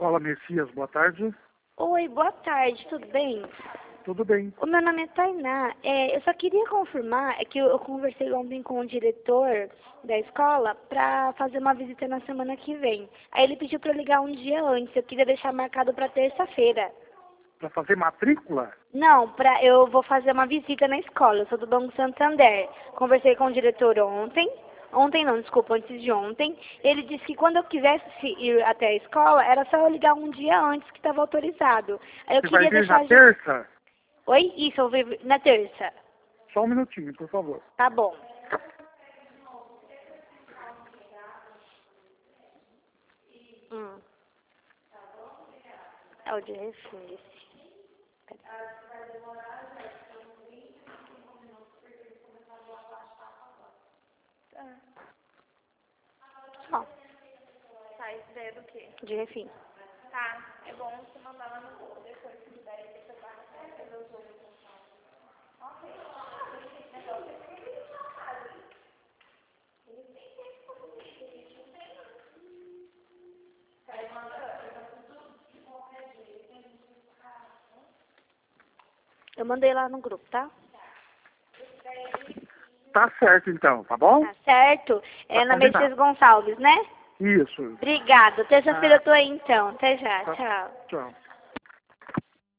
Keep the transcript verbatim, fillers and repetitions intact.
Escola Messias, boa tarde. Oi, boa tarde, tudo bem? Tudo bem. O meu nome é Tainá. É, eu só queria confirmar é que eu, eu conversei ontem com o diretor da escola para fazer uma visita na semana que vem. Aí ele pediu para eu ligar um dia antes. Eu queria deixar marcado para terça-feira. Para fazer matrícula? Não, pra, eu vou fazer uma visita na escola. Eu sou do Banco Santander. Conversei com o diretor ontem. Ontem não, desculpa, antes de ontem. Ele disse que quando eu quisesse ir até a escola, era só eu ligar um dia antes que estava autorizado. Aí eu Você queria vai vir deixar... na terça? Oi? Isso, eu vou vir na terça. Só um minutinho, por favor. Tá bom. Hum. É o de refúgio. Ó, Tá, isso daí é do quê? de refim. Tá, é bom você mandar lá no grupo depois, se puder, aí você vai fazer os outros. Ok. Esse negócio é porque ele não sabe. Ele tem tempo pra isso, a gente não tem não. Aí manda tudo de qualquer jeito, tem que ficar. Eu mandei lá no grupo, tá? Tá certo, então, tá bom? Tá certo. É Tá na combinado. Mercedes Gonçalves, né? Isso. Obrigada. Terça-feira Ah. eu tô aí então. Até já. Tá. Tchau. Tchau.